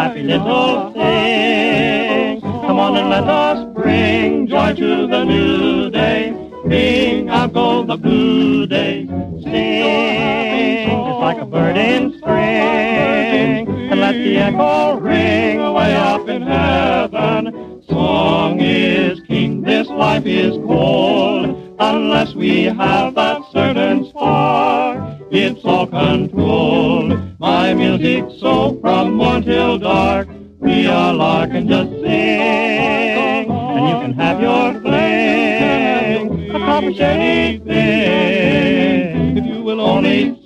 happy little thing. Come on and let us bring joy to the new day. Ring out gold the blue day. Sing just like a bird in spring, and let the echo ring away up in heaven. Song is king, this life is cold, unless we have that certain spark. It's all controlled. My music so from morn till dark. We are lark and just sing, and you can have your fling, accomplish anything if you will only